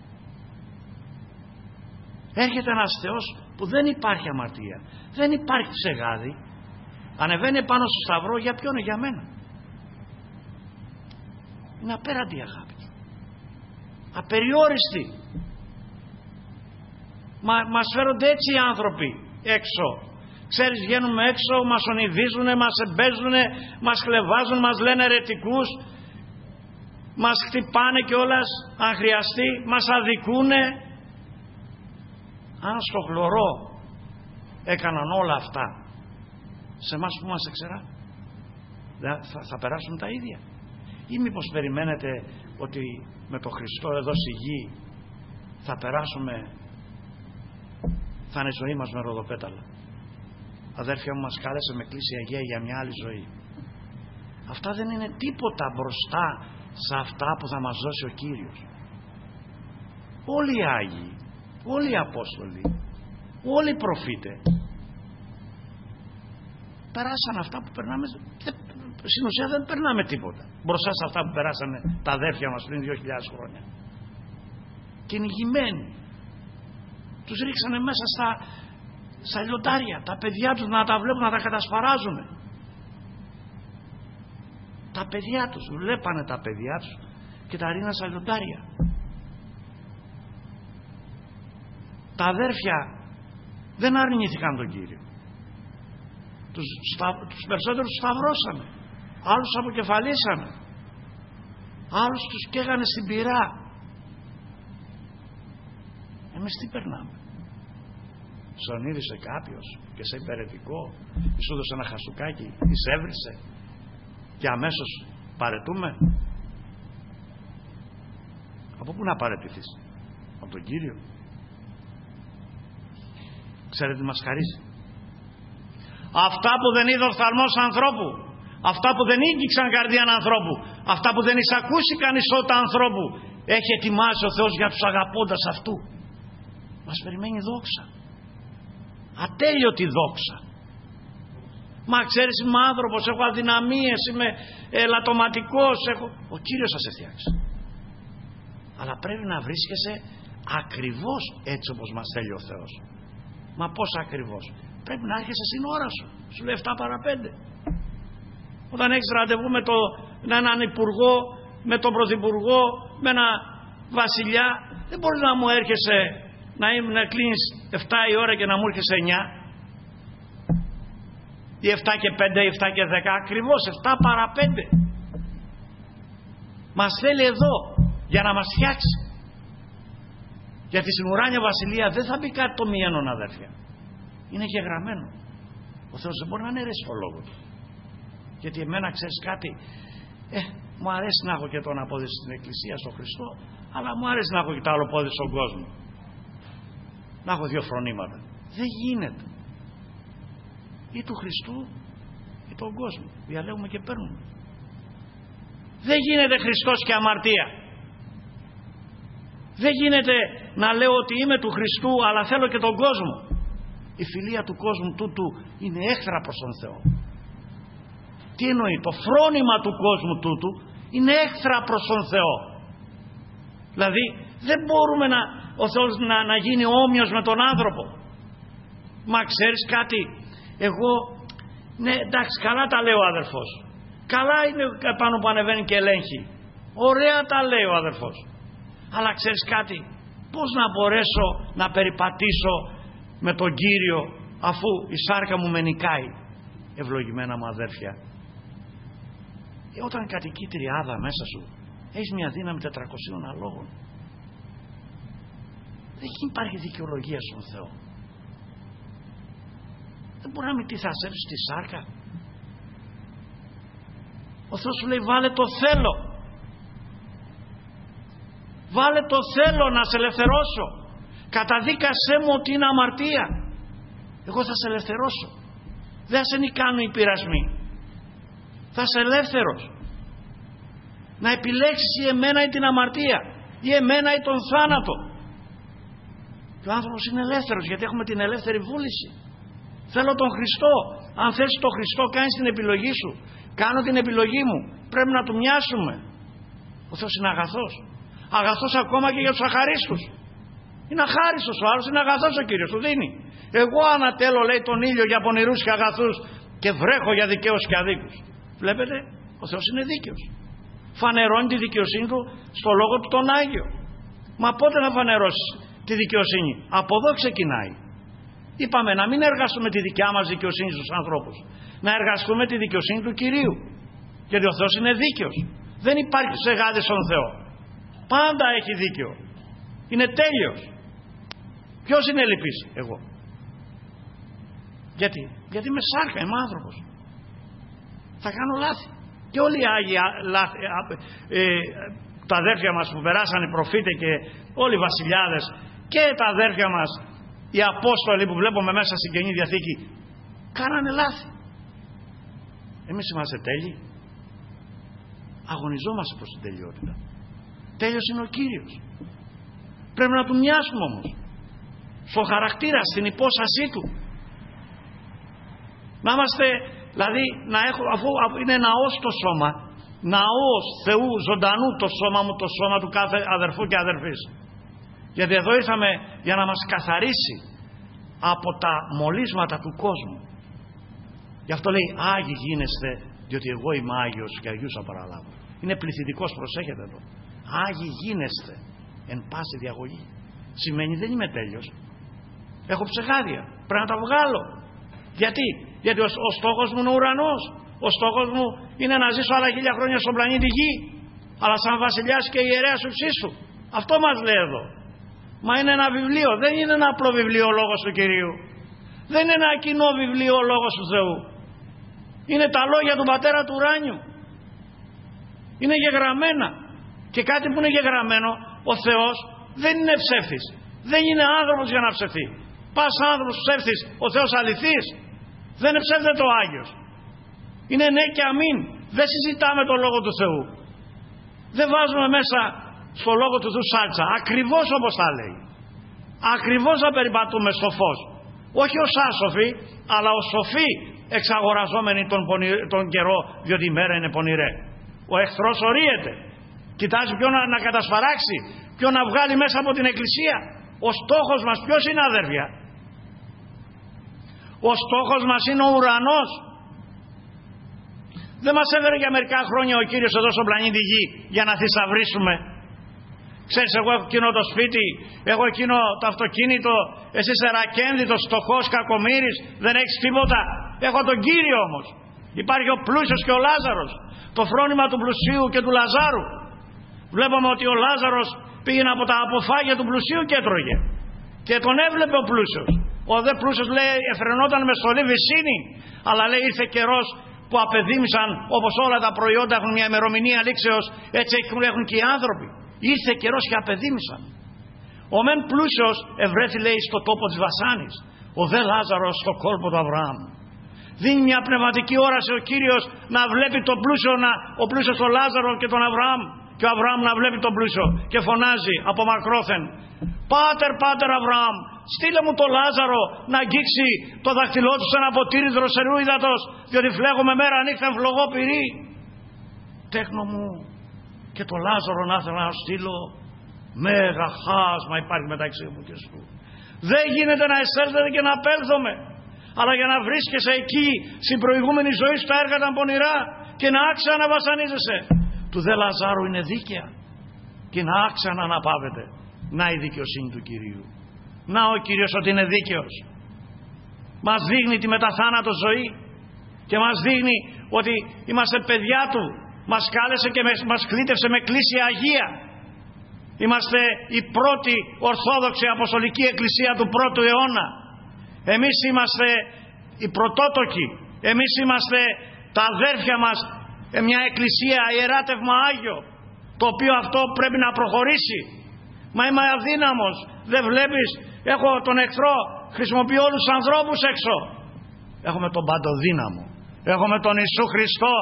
Έρχεται ένας Θεός που δεν υπάρχει αμαρτία, δεν υπάρχει ψεγάδι, ανεβαίνει πάνω στο σταυρό. Για ποιον? Για μένα. Είναι απέραντη η αγάπη του, απεριόριστη. Μας φέρονται έτσι οι άνθρωποι έξω. Ξέρεις, βγαίνουμε έξω, μας ονειδίζουνε, μας εμπέζουνε, μας χλεβάζουν, μας λένε ερετικούς, μας χτυπάνε κιόλας αν χρειαστεί, μας αδικούνε. Αν στο χλωρό έκαναν όλα αυτά, σε εμάς που είμαστε ξερά, θα περάσουν τα ίδια? Ή μήπως περιμένετε ότι με τον Χριστό εδώ στη γη θα περάσουμε, θα είναι η ζωή μας με ροδοπέταλα? Αδέρφια μου, μας κάλεσε με κλίση Αγία για μια άλλη ζωή. Αυτά δεν είναι τίποτα μπροστά σε αυτά που θα μας δώσει ο Κύριος. Όλοι οι Άγιοι, όλοι οι Απόστολοι, όλοι οι προφήτες περάσαν αυτά που περνάμε. Στην ουσία δεν περνάμε τίποτα μπροστά σε αυτά που περάσανε τα αδέρφια μας πριν 2000 χρόνια. Κυνηγημένοι, τους ρίξανε μέσα στα λιοντάρια, τα παιδιά τους να τα βλέπουν, να τα κατασπαράζουν. Τα παιδιά τους, βλέπανε τα παιδιά τους και τα ρίναν στα λιοντάρια. Τα αδέρφια δεν αρνήθηκαν τον Κύριο. Τους περισσότερους σταυρώσανε, άλλους αποκεφαλίσανε, άλλους τους καίγανε στην πυρά. Εμείς τι περνάμε? Στον είδησε κάποιος και σε υπερετικό, σου έδωσε ένα χαστούκάκι, εισέβρισε και αμέσως παρετούμε? Από πού να παρετηθείς? Από τον Κύριο. Ξέρετε τι μας χαρίζει? Αυτά που δεν είδε οφθαλμός ανθρώπου, αυτά που δεν ήγγιξαν καρδίαν ανθρώπου, αυτά που δεν εισακούσηκαν ισότητα ανθρώπου, έχει ετοιμάσει ο Θεός για τους αγαπώντας αυτού. Μας περιμένει δόξα, ατέλειωτη δόξα. Μα ξέρεις, είμαι άνθρωπος, έχω αδυναμίες, είμαι ελαττωματικός, ο Κύριος θα σε φτιάξει. Αλλά πρέπει να βρίσκεσαι ακριβώς έτσι όπως μας θέλει ο Θεός. Μα πώς ακριβώς? Πρέπει να έρχεσαι στην ώρα σου. Σου λέει 7 παρά 5. Όταν έχεις ραντεβού με έναν υπουργό, με τον πρωθυπουργό, με ένα βασιλιά, δεν μπορείς να μου έρχεσαι να κλείνεις 7 η ώρα και να μου έρχεσαι 9 ή 7 και 5 ή 7 και 10. Ακριβώς 7 παρά 5. Μας θέλει εδώ για να μας φτιάξει. Γιατί στην ουράνια βασιλεία δεν θα μπει κάτι το μιένον, αδέρφια. Είναι γεγραμμένο. Ο Θεός δεν μπορεί να είναι ρεσφολόγο του. Γιατί εμένα, ξέρεις κάτι, μου αρέσει να έχω και τον απόδειξη στην Εκκλησία, στον Χριστό, αλλά μου αρέσει να έχω και το άλλο πόδι στον κόσμο. Να έχω δύο φρονήματα. Δεν γίνεται. Ή του Χριστού ή τον κόσμο. Διαλέγουμε και παίρνουμε. Δεν γίνεται Χριστός και αμαρτία. Δεν γίνεται να λέω ότι είμαι του Χριστού αλλά θέλω και τον κόσμο. Η φιλία του κόσμου τούτου είναι έχθρα προς τον Θεό. Τι εννοεί? Το φρόνημα του κόσμου τούτου είναι έχθρα προς τον Θεό. Δηλαδή δεν μπορούμε ο Θεός να γίνει όμοιος με τον άνθρωπο. Μα ξέρεις κάτι, εγώ ναι εντάξει, καλά τα λέει ο αδερφός, καλά είναι πάνω που ανεβαίνει και ελέγχει, ωραία τα λέει ο αδερφός, αλλά ξέρεις κάτι, πώς να μπορέσω να περιπατήσω με τον Κύριο αφού η σάρκα μου με νικάει? Ευλογημένα μου αδέρφια, όταν κατοικεί τριάδα μέσα σου, έχεις μια δύναμη 400 αλόγων. Δεν υπάρχει δικαιολογία στον Θεό. Δεν μπορεί να μην τι θα σέψει τη σάρκα. Ο Θεός σου λέει βάλε το θέλω. Βάλε το θέλω να σε ελευθερώσω. Καταδίκασέ μου ότι είναι αμαρτία. Εγώ θα σε ελευθερώσω. Δεν θα σε νικάνουν οι πειρασμοί. Θα είσαι ελεύθερος. Να επιλέξεις ή εμένα ή την αμαρτία, ή εμένα ή τον θάνατο. Και ο άνθρωπος είναι ελεύθερος γιατί έχουμε την ελεύθερη βούληση. Θέλω τον Χριστό. Αν θες τον Χριστό, κάνεις την επιλογή σου. Κάνω την επιλογή μου. Πρέπει να του μοιάσουμε. Ο Θεός είναι αγαθός. Αγαθός ακόμα και για τους αχαρίστους. Είναι αχάριστος ο άλλος, είναι αγαθός ο Κύριος, του δίνει. Εγώ ανατέλω, λέει, τον ήλιο για πονηρούς και αγαθούς και βρέχω για δικαίους και αδίκους. Βλέπετε, ο Θεός είναι δίκαιος. Φανερώνει τη δικαιοσύνη του στο λόγο του τον Άγιο. Μα πότε θα φανερώσεις τη δικαιοσύνη? Από εδώ ξεκινάει. Είπαμε να μην εργαστούμε τη δικιά μας δικαιοσύνη στους ανθρώπους, να εργαστούμε τη δικαιοσύνη του Κυρίου, γιατί ο Θεός είναι δίκαιος. Δεν υπάρχει ψεγάδι στον Θεό. Πάντα έχει δίκαιο. Είναι τέλειος. Ποιος είναι λυπής? Εγώ. Γιατί είμαι σάρκα, είμαι άνθρωπος. Θα κάνω λάθη. Και όλοι οι Άγιοι τα αδέρφια μας που περάσαν οι προφήτες και όλοι οι βασιλιάδες και τα αδέρφια μας οι Απόστολοι που βλέπουμε μέσα στην Καινή Διαθήκη κάνανε λάθη. Εμείς είμαστε τέλειοι? Αγωνιζόμαστε προς την τελειότητα. Τέλειος είναι ο Κύριος. Πρέπει να του μοιάσουμε όμως στο χαρακτήρα, στην υπόστασή του. Να είμαστε, δηλαδή αφού είναι ναός το σώμα, ναός Θεού ζωντανού το σώμα μου, το σώμα του κάθε αδερφού και αδερφής. Γιατί εδώ ήρθαμε για να μας καθαρίσει από τα μολύσματα του κόσμου. Γι' αυτό λέει Άγιοι γίνεστε, διότι εγώ είμαι Άγιος και Αγίους θα παραλάβω. Είναι πληθυντικός, προσέχετε εδώ. Άγιοι γίνεστε εν πάση διαγωγή. Σημαίνει δεν είμαι τέλειος. Έχω ψεγάδια, πρέπει να τα βγάλω. Γιατί ο στόχος μου είναι ο ουρανός. Ο στόχος μου είναι να ζήσω άλλα 1000 χρόνια στον πλανήτη Γη, αλλά σαν βασιλιάς και ιερέας ουψίσου. Αυτό μας λέει εδώ. Μα είναι ένα βιβλίο, δεν είναι ένα απλό βιβλίο ο λόγος του Κυρίου. Δεν είναι ένα κοινό βιβλίο ο λόγος του Θεού. Είναι τα λόγια του Πατέρα του ουράνιου. Είναι γεγραμμένα. Και κάτι που είναι γεγραμμένο, ο Θεός δεν είναι ψεύτης. Δεν είναι άνθρωπος για να ψευθεί. Πας άνθρωπος ψεύτης, ο Θεός αληθής. Δεν είναι ψεύδετο ο Άγιος. Είναι ναι και αμήν. Δεν συζητάμε τον Λόγο του Θεού. Δεν βάζουμε μέσα στο Λόγο του Θεού σάλτσα. Ακριβώς όπως τα λέει. Ακριβώς θα περιπατούμε στο φως. Όχι ως άσοφοι, αλλά ως σοφοί εξαγοραζόμενοι τον καιρό, διότι η μέρα είναι πονηρέ. Ο εχθρός ορίεται. Κοιτάζει ποιον να κατασπαράξει, ποιον να βγάλει μέσα από την Εκκλησία. Ο στόχος μας ποιος είναι, αδέρφια? Ο στόχος μας είναι ο ουρανός. Δεν μας έφερε για μερικά χρόνια ο Κύριος εδώ στον πλανήτη Γη για να θησαυρίσουμε. Ξέρεις, εγώ έχω εκείνο το σπίτι, έχω εκείνο το αυτοκίνητο, εσύ είσαι ρακένδυτος, φτωχός, κακομοίρης, δεν έχεις τίποτα. Έχω τον Κύριο όμως. Υπάρχει ο πλούσιος και ο Λάζαρος. Το φρόνημα του πλουσίου και του Λαζάρου. Βλέπαμε ότι ο Λάζαρος πήγαινε από τα αποφάγια του πλουσίου και έτρωγε. Και τον έβλεπε ο πλούσιος. Ο δε πλούσιος, λέει, εφρενόταν με στολή βυσσίνη. Αλλά λέει ήρθε καιρός που απεδίμησαν, όπως όλα τα προϊόντα έχουν μια ημερομηνία λήξεως, έτσι έχουν και οι άνθρωποι. Ήρθε καιρός και απεδίμησαν. Ο μεν πλούσιος ευρέθη, λέει, στο τόπο της βασάνης. Ο δε Λάζαρος στο κόλπο του Αβραάμ. Δίνει μια πνευματική όραση ο Κύριος να βλέπει τον πλούσιο, ο πλούσιος τον Λάζαρο και τον Αβραάμ, και ο Αβραάμ να βλέπει τον πλούσιο και φωνάζει από μακρόθεν: Πάτερ, πάτερ Αβραάμ, στείλε μου τον Λάζαρο να αγγίξει το δακτυλό του σε ένα ποτήρι δροσερού ύδατος, διότι φλέγομαι μέρα νύχτα ευλογώ πυρή. Τέκνο μου, και το Λάζαρο να ήθελα να στείλω, μέγα χάσμα υπάρχει μεταξύ μου και σου. Δεν γίνεται να εισέλθετε και να απέλθομαι, αλλά για να βρίσκεσαι εκεί στην προηγούμενη ζωή σου τα έργα ήταν πονηρά και να ξαναβασανίζεσαι. Του δε Λαζάρου είναι δίκαια και να ξαναναπαύεται. Να η δικαιοσύνη του Κυρίου. Να ο Κύριος ότι είναι δίκαιος. Μας δείχνει τη μεταθάνατο ζωή και μας δείχνει ότι είμαστε παιδιά Του. Μας κάλεσε και μας κλήτευσε με κλήση Αγία. Είμαστε η πρώτη Ορθόδοξη Αποστολική Εκκλησία του πρώτου αιώνα. Εμείς είμαστε οι πρωτότοκοι. Εμείς είμαστε τα αδέρφια μας, μια εκκλησία, ιεράτευμα Άγιο, το οποίο αυτό πρέπει να προχωρήσει. Μα είμαι αδύναμος, δεν βλέπεις, έχω τον εχθρό, χρησιμοποιώ όλους τους ανθρώπους έξω. Έχουμε τον παντοδύναμο, έχουμε τον Ιησού Χριστό.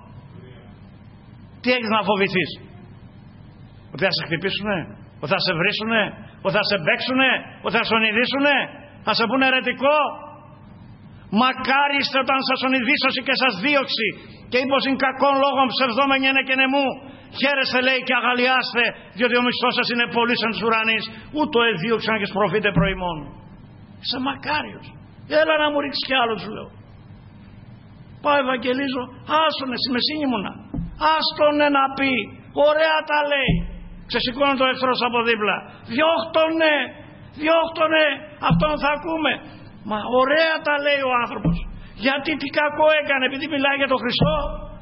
Τι έχεις να φοβηθείς? Ότι θα σε χτυπήσουνε, ότι θα σε βρίσουνε, ότι θα σε παίξουνε, ότι θα σε ονειδήσουνε, θα σε πούνε αιρετικό? Μακάρι είστε όταν σας ονειδήσωση και σας δίωξει και ύπος είναι κακών λόγων ψευδόμενοι είναι και νεμού. Χαίρεστε, λέει, και αγαλιάστε, διότι ο μισθός σας είναι πολύς εν τους ουρανείς, ούτω εδίωξαν και σπροφείτε προημών. Είσαι μακάριος. Έλα να μου ρίξεις κι άλλο, σου λέω. Πάω ευαγγελίζω, άστονε, στη μεσίνη ήμουνα. Άστονε να πει, ωραία τα λέει. Ξεσηκώνει το εχθρός από δίπλα. Διώχτονε, διώχτονε, αυτόν θα ακούμε. Μα ωραία τα λέει ο άνθρωπος. Γιατί τι κακό έκανε, επειδή μιλάει για τον Χριστό?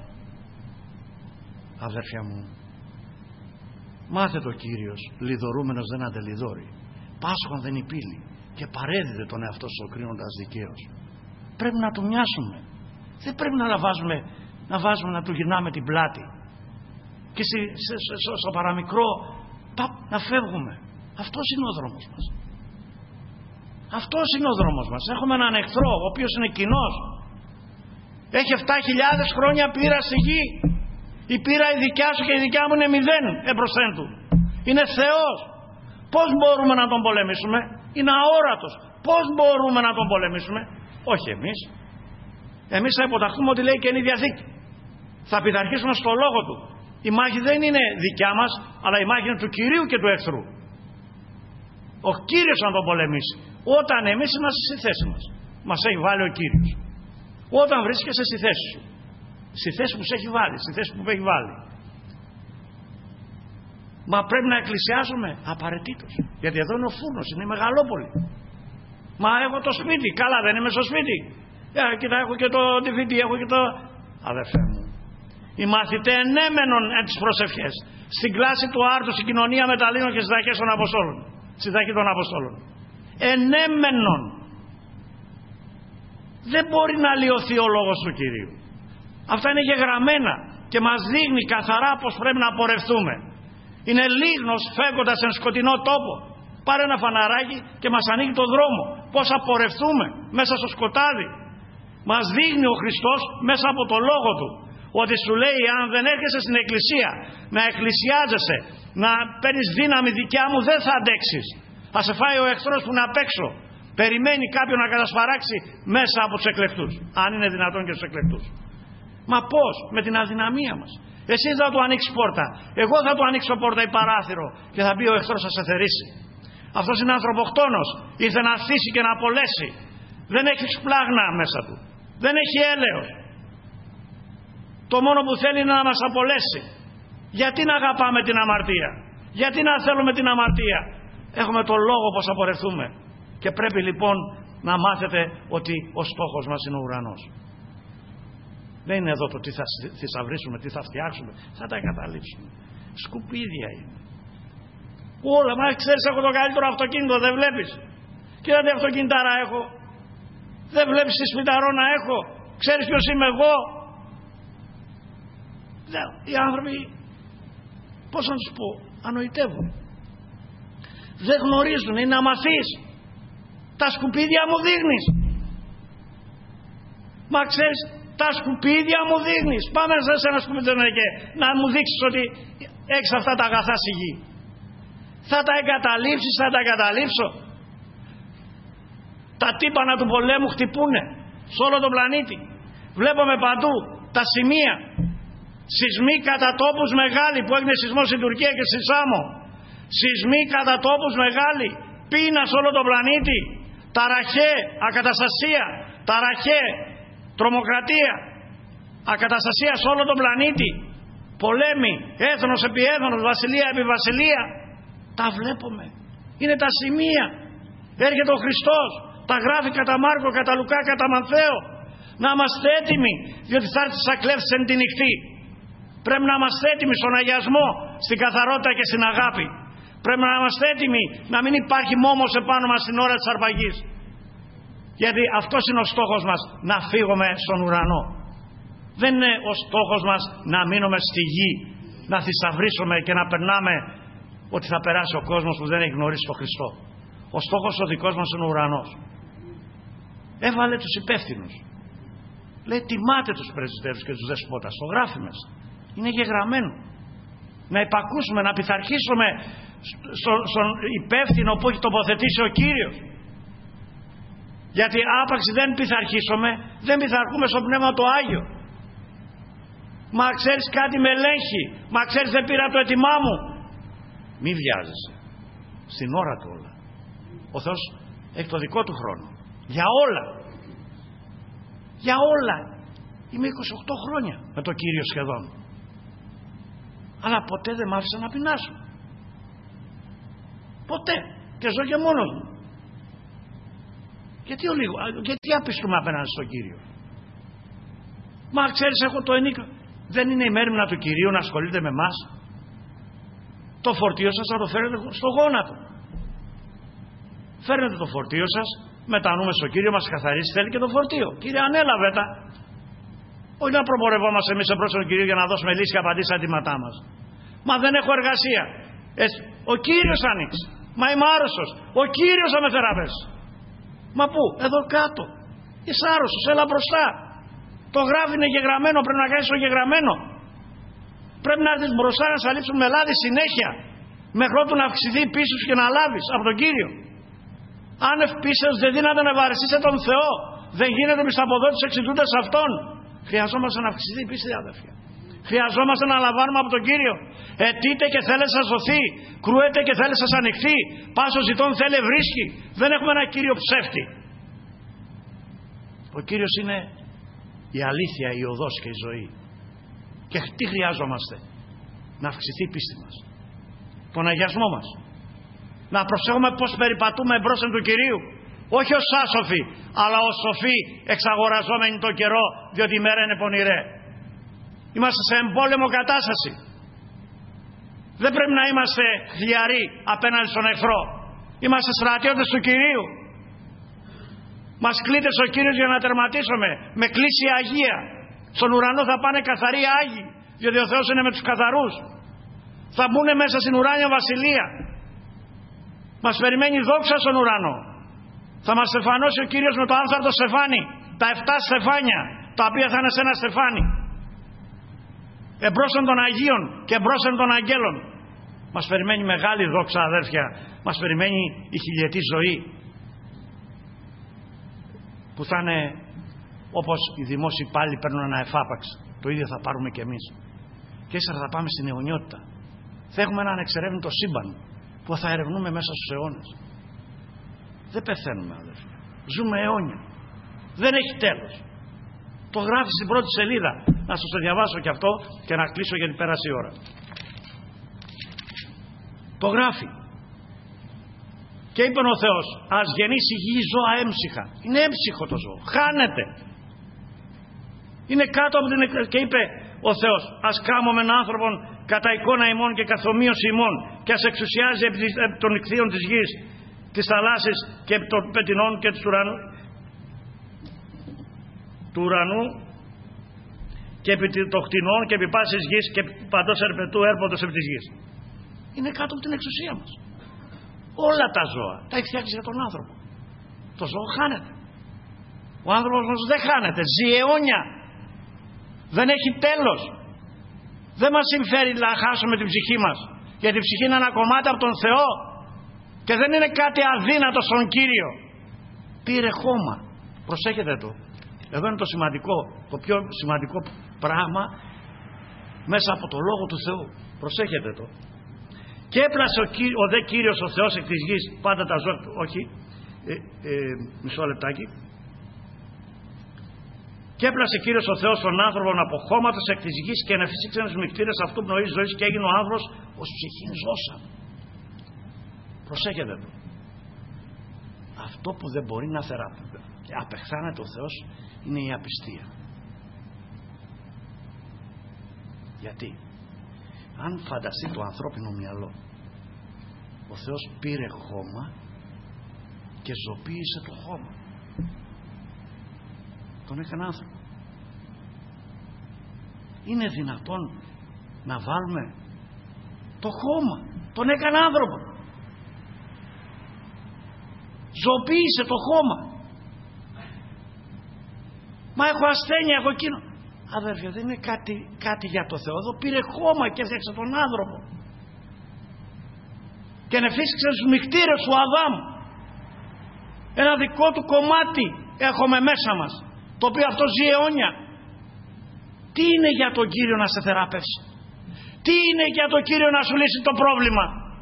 Αδέρφια μου, μάθε το Κύριος, λιδωρούμενος δεν αντελιδώρει, πάσχον δεν υπήλει και παρέδιδε τον εαυτό σου κρίνοντας δικαίως. Πρέπει να του μοιάσουμε. Δεν πρέπει να βάζουμε να του γυρνάμε την πλάτη και στο παραμικρό να φεύγουμε. Αυτός είναι ο δρόμος μας. Αυτός είναι ο δρόμος μας. Έχουμε έναν εχθρό ο οποίος είναι κοινός. Έχει 7.000 χρόνια πείρα στη γη. Η πείρα η δικιά σου και η δικιά μου είναι 0 εμπροσθέν του. Είναι Θεός. Πώς μπορούμε να τον πολεμήσουμε? Είναι αόρατος. Πώς μπορούμε να τον πολεμήσουμε? Όχι εμείς. Εμείς θα υποταχθούμε ότι λέει Καινή Διαθήκη. Θα πειθαρχήσουμε στο λόγο του. Η μάχη δεν είναι δικιά μας, αλλά η μάχη είναι του Κυρίου και του εχθρού. Ο Κύριος να τον πολεμήσει. Όταν εμείς είμαστε στη θέση μας. Μας έχει βάλει ο Κύριος. Όταν βρίσκεσαι στη θέση σου. Στη θέση που σε έχει βάλει. Στη θέση που έχει βάλει. Μα πρέπει να εκκλησιάζουμε απαραίτητος. Γιατί εδώ είναι ο φούρνος. Είναι η μεγαλόπολη. Μα έχω το σπίτι. Καλά, δεν είμαι στο σπίτι. Κοίτα, έχω και το DVD. Έχω και το... Αδερφέ μου, οι μαθητές ενέμενον εν τις προσευχές. Στην κλάση του άρτου, στην κοινωνία μεταλλήνων και στις δαχές των Αποστόλων. Στη δαχή των Αποστόλων. Ενέμενον. Δεν μπορεί να λιωθεί ο λόγος του Κυρίου. Αυτά είναι γεγραμμένα και μας δείχνει καθαρά πως πρέπει να πορευτούμε. Είναι λίγνος φεύγοντας εν σκοτεινό τόπο. Πάρε ένα φαναράκι και μας ανοίγει το δρόμο. Πώς θα πορευτούμε μέσα στο σκοτάδι. Μας δείχνει ο Χριστός μέσα από το λόγο Του ότι σου λέει, αν δεν έρχεσαι στην εκκλησία να εκκλησιάζεσαι, να παίρνεις δύναμη δικιά μου, δεν θα αντέξεις. Θα σε φάει ο εχθρός που είναι απ' έξω. Περιμένει κάποιον να κατασπαράξει μέσα από τους εκλεκτούς, αν είναι δυνατόν και τους εκλεκτούς. Μα πώς? Με την αδυναμία μας. Εσύ θα του ανοίξεις πόρτα, εγώ θα του ανοίξω πόρτα ή παράθυρο και θα μπει ο εχθρός, θα σε θερήσει. Αυτός είναι ανθρωποκτόνος, ήρθε να θύσει και να απολέσει. Δεν έχει σπλάγνα μέσα του, δεν έχει έλεος. Το μόνο που θέλει είναι να μας απολέσει. Γιατί να αγαπάμε την αμαρτία? Γιατί να θέλουμε την αμαρτία? Έχουμε τον λόγο πως θα πορευτούμε. Και πρέπει λοιπόν να μάθετε ότι ο στόχος μας είναι ο ουρανός. Δεν είναι εδώ το τι θα θησαυρίσουμε, τι θα φτιάξουμε. Θα τα εγκαταλείψουμε. Σκουπίδια είναι. Όλα, μα ξέρεις, έχω το καλύτερο αυτοκίνητο, δεν βλέπεις? Κοίτα τι αυτοκίνηταρα έχω. Δεν βλέπεις τι σπιταρό να έχω? Ξέρεις ποιος είμαι εγώ? Οι άνθρωποι, πώς να τους πω, ανοητεύουν. Δεν γνωρίζουν, είναι αμαθείς. Τα σκουπίδια μου δείχνεις. Μα ξέρεις, τα σκουπίδια μου δείχνεις. Πάμε σε ένα σκουπίδι και να μου δείξεις ότι έχεις αυτά τα αγαθά στη γη. Θα τα εγκαταλείψεις, θα τα εγκαταλείψω? Τα τύπανα του πολέμου χτυπούνε σε όλο τον πλανήτη. Βλέπουμε παντού τα σημεία. Σεισμοί κατά τόπους μεγάλοι, που έγινε σεισμός στην Τουρκία και στη Σάμο. Σεισμοί κατά τόπους μεγάλοι. Πείνα σε όλο τον πλανήτη. Ταραχέ, ακαταστασία. Ταραχέ, τρομοκρατία. Ακαταστασία σε όλο τον πλανήτη. Πολέμοι, έθνος επί έθνος, βασιλεία επί βασιλεία. Τα βλέπουμε. Είναι τα σημεία. Έρχεται ο Χριστός. Τα γράφει κατά Μάρκο, κατά Λουκά, κατά Μαθαίο. Να είμαστε έτοιμοι, διότι θα έρθει σαν κλέφτης εν τη νυχτή. Πρέπει να είμαστε έτοιμοι στον αγιασμό, στην καθαρότητα και στην αγάπη. Πρέπει να είμαστε έτοιμοι να μην υπάρχει μόμος επάνω μας την ώρα της αρπαγής. Γιατί αυτός είναι ο στόχος μας, να φύγουμε στον ουρανό. Δεν είναι ο στόχος μας να μείνουμε στη γη, να θησαυρίσουμε και να περνάμε ότι θα περάσει ο κόσμος που δεν έχει γνωρίσει τον Χριστό. Ο στόχος ο δικός μας είναι ο ουρανός. Έβαλε τους υπεύθυνους. Λέει, τιμάτε τους πρεσβυτέρους και τους δεσπότας. Το γράφει μέσα. Είναι γεγραμμένο. Να υπακούσουμε, να πειθαρχήσουμε στον υπεύθυνο που έχει τοποθετήσει ο Κύριος. Γιατί άπαξ δεν πειθαρχήσουμε, δεν πειθαρχούμε στο Πνεύμα το Άγιο. Μα ξέρεις, κάτι με ελέγχει. Μα ξέρεις, δεν πήρα το έτοιμά μου. Μη βιάζεσαι. Στην ώρα του όλα. Ο Θεός έχει το δικό του χρόνο. Για όλα. Για όλα. Είμαι 28 χρόνια με το Κύριο σχεδόν. Αλλά ποτέ δεν μ' άφησε να πεινάσω. Ποτέ. Και ζω και μόνος μου. Γιατί απιστούμε απέναντι στον Κύριο? Μα ξέρεις, έχω το ενίκιο. Δεν είναι η μέρημνα του Κυρίου να ασχολείται με εμάς? Το φορτίο σας θα το φέρετε στο γόνατο. Φέρνετε το φορτίο σας, μετανοούμε στο Κύριο, μας καθαρίσει, θέλει και το φορτίο. Κύριε, ανέλαβε τα. Όχι να προπορευόμαστε εμείς εμπρός στον Κύριο για να δώσουμε λύση και απαντήσεις στα αιτήματά μας. Μα δεν έχω εργασία. Ο Κύριος θα ανοίξει. Μα είμαι άρρωστος. Ο Κύριος θα με θεραπεύσει. Μα πού? Εδώ κάτω. Είσαι άρρωστος, έλα μπροστά. Το γράφει, είναι γεγραμμένο, πρέπει να κάνεις το γεγραμμένο. Πρέπει να έρθεις μπροστά να σε αλείψουν με λάδι συνέχεια. Μέχρι ότου να αυξηθεί πίσω και να λάβεις από τον Κύριο. Άνευ πίστεως δεν δύναται να ευαρεστήσετε τον Θεό. Δεν γίνεται μισθαποδότης εξητούντας αυτόν. Χρειαζόμαστε να αυξηθεί η πίστη, αδερφιά. Χρειαζόμαστε να λαμβάνουμε από τον Κύριο. Αιτείτε και θέλετε σας δοθεί. Κρούετε και θέλετε σας ανοιχθεί. Πάσο ζητών θέλει βρίσκει. Δεν έχουμε ένα Κύριο ψεύτη. Ο Κύριος είναι η αλήθεια, η οδός και η ζωή. Και τι χρειάζομαστε? Να αυξηθεί η πίστη μας. Τον αγιασμό μας. Να προσέχουμε πως περιπατούμε εμπρός του Κυρίου. Όχι ως άσοφοι, αλλά ως σοφοί εξαγοραζόμενοι το καιρό, διότι η μέρα είναι πονηρέ. Είμαστε σε εμπόλεμο κατάσταση. Δεν πρέπει να είμαστε χλιαροί απέναντι στον εχθρό. Είμαστε στρατιώτες του Κυρίου. Μας κλείτες ο Κύριος για να τερματίσουμε με κλίση Αγία. Στον ουρανό θα πάνε καθαροί Άγιοι, διότι ο Θεός είναι με τους καθαρούς. Θα μπουν μέσα στην ουράνια βασιλεία. Μας περιμένει δόξα στον ουρανό. Θα μας στεφανώσει ο Κύριος με το άνθαρτο στεφάνι, τα 7 στεφάνια, τα οποία θα είναι σε ένα στεφάνι. Εμπρόσθεν των Αγίων και εμπρόσθεν των Αγγέλων. Μας περιμένει μεγάλη δόξα, αδέρφια. Μας περιμένει η χιλιετή ζωή, που θα είναι όπως οι δημόσιοι υπάλληλοι παίρνουν ένα εφάπαξ. Το ίδιο θα πάρουμε κι εμείς. Και ύστερα θα πάμε στην αιωνιότητα. Θα έχουμε ένα ανεξερεύνητο σύμπαν που θα ερευνούμε μέσα στους αιώνες. Δεν πεθαίνουμε, αδέρφια. Ζούμε αιώνια. Δεν έχει τέλος. Το γράφει στην πρώτη σελίδα. Να σας το διαβάσω κι αυτό και να κλείσω γιατί πέρασε η ώρα. Το γράφει. Και είπε ο Θεός, ας γεννήσει η γη ζώα έμψυχα. Είναι έμψυχο το ζώο. Χάνεται. Είναι κάτω από την... Και είπε ο Θεός, ας κάμουμε έναν άνθρωπον κατά εικόνα ημών και καθομοίωση ημών, και ας εξουσιάζει επί των ηχθείων της γης, της θαλάσσης και επί των πετεινών και του ουρανού και επί των κτηνών και επί πάσης γης και παντός ερπετού έρποντος επί της γης. Είναι κάτω από την εξουσία μας. Όλα τα ζώα τα έχει φτιάξει για τον άνθρωπο. Το ζώο χάνεται. Ο άνθρωπος όμως δεν χάνεται. Ζει αιώνια. Δεν έχει τέλος. Δεν μας συμφέρει να χάσουμε την ψυχή μας. Γιατί η ψυχή είναι ένα κομμάτι από τον Θεό και δεν είναι κάτι αδύνατο στον Κύριο. Πήρε χώμα. Προσέχετε το. Εδώ είναι το σημαντικό, το πιο σημαντικό πράγμα μέσα από το Λόγο του Θεού. Προσέχετε το. Και έπλασε ο δε Κύριος ο Θεός εκ της γης πάντα τα ζώα. Όχι, μισό λεπτάκι. Και έπλασε Κύριος ο Θεός τον άνθρωπον από χώματος εκ της γης και ενεφύσηξε τους μυκτήρες αυτού πνοής ζωής και έγινε ο άνθρωπος ως ψυχήν ζώσαν. Προσέχετε το. Αυτό που δεν μπορεί να απεχθάνεται ο Θεός είναι η απιστία. Γιατί αν φανταστεί το ανθρώπινο μυαλό, ο Θεός πήρε χώμα και ζωοποίησε το χώμα. Τον έκανε άνθρωπο. Είναι δυνατόν να βάλουμε το χώμα? Τον έκανε άνθρωπο. Ζωοποίησε το χώμα. Μα έχω ασθένεια, έχω εκείνο. Αδέρφια, δεν είναι κάτι για το Θεό. Εδώ πήρε χώμα και έφτιαξε τον άνθρωπο. Και νεφύσηξε τους μυκτήρες του Αδάμ. Ένα δικό του κομμάτι έχουμε μέσα μας, το οποίο αυτό ζει αιώνια. Τι είναι για τον Κύριο να σε θεραπεύσει? Τι είναι για τον Κύριο να σου λύσει το πρόβλημα?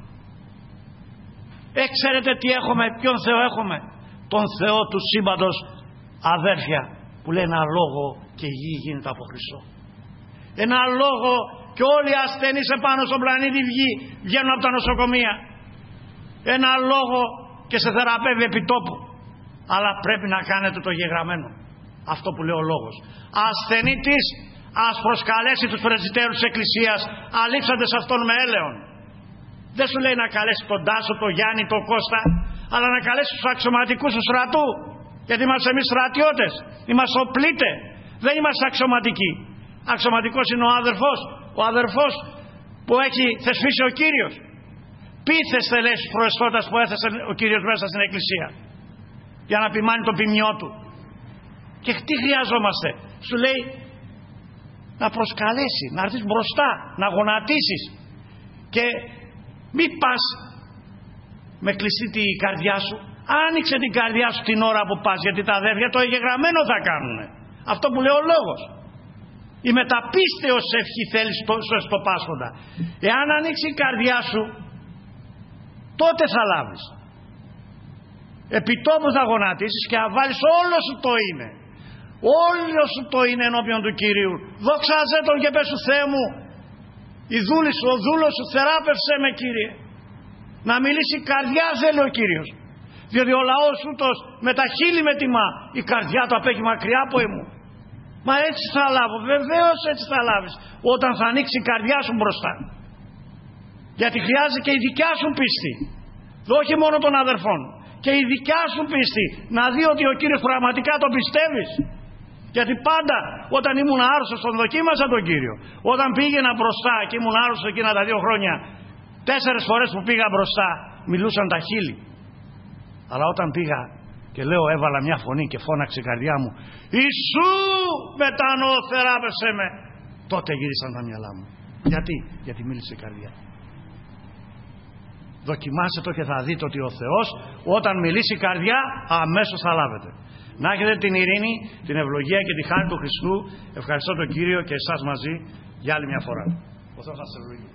Ξέρετε τι έχουμε? Ποιον Θεό έχουμε? Τον Θεό του σύμπαντος, αδέρφια, που λέει ένα λόγο και η γη γίνεται από χρυσό. Ένα λόγο και όλοι οι ασθενείς επάνω στον πλανήτη βγαίνουν από τα νοσοκομεία. Ένα λόγο και σε θεραπεύει επί τόπου. Αλλά πρέπει να κάνετε το γεγραμμένο. Αυτό που λέει ο λόγος. Ασθενήτης ας προσκαλέσει τους πρεσβυτέρους της Εκκλησίας, αλείψαντες αυτόν με έλεον. Δεν σου λέει να καλέσει τον Τάσο, τον Γιάννη, τον Κώστα, αλλά να καλέσει τους αξιωματικούς του στρατού. Γιατί είμαστε εμείς στρατιώτες, είμαστε οπλίτε, δεν είμαστε αξιωματικοί. Αξιωματικός είναι ο αδερφός που έχει θεσπίσει ο Κύριος. Πείθεστε, λέει, στους προεστώτας που έθεσε ο Κύριος μέσα στην Εκκλησία, για να ποιμάνει το ποιμιό του. Και τι χρειαζόμαστε? Σου λέει να προσκαλέσει, να έρθεις μπροστά, να γονατίσεις. Και μη πας με κλειστή την καρδιά σου. Άνοιξε την καρδιά σου την ώρα που πας, γιατί τα αδέρφια το εγγεγραμμένο θα κάνουν. Αυτό που λέει ο λόγος. Η μεταπίστεως ευχή θέλει στο Πάσχοντα. Εάν ανοίξει η καρδιά σου, τότε θα λάβεις. Επιτόπου θα γονατίσεις και θα βάλεις όλο σου το είναι. Όλο σου το είναι ενώπιον του Κυρίου. Δόξαζε τον και πες σου, Θεέ μου, η δούλη σου, ο δούλος σου, θεράπευσέ με, Κύριε. Να μιλήσει η καρδιά, θέλει ο Κύριος. Διότι ο λαός ούτως με τα χείλη με τιμά, η καρδιά του απέχει μακριά από εμού. Μα έτσι θα λάβω, βεβαίως έτσι θα λάβεις, όταν θα ανοίξει η καρδιά σου μπροστά. Γιατί χρειάζεται και η δικιά σου πίστη, όχι μόνο των αδερφών, και η δικιά σου πίστη, να δει ότι ο Κύριος πραγματικά τον πιστεύεις. Γιατί πάντα όταν ήμουν άρρωστος τον δοκίμασα τον Κύριο. Όταν πήγαινα μπροστά και ήμουν άρρωστος εκείνα τα 2 χρόνια, 4 φορές που πήγα μπροστά μιλούσαν τα χείλη. Αλλά όταν πήγα και λέω, έβαλα μια φωνή και φώναξε η καρδιά μου, Ιησού μετανοώ, θεράπευσέ με, τότε γύρισαν τα μυαλά μου. Γιατί μίλησε η καρδιά. Δοκιμάστε το και θα δείτε ότι ο Θεός όταν μιλήσει η καρδιά αμέσως θα λάβετε. Να έχετε την ειρήνη, την ευλογία και τη χάρη του Χριστού. Ευχαριστώ τον Κύριο και εσάς μαζί για άλλη μια φορά. Ο Θεός σας ευλογεί.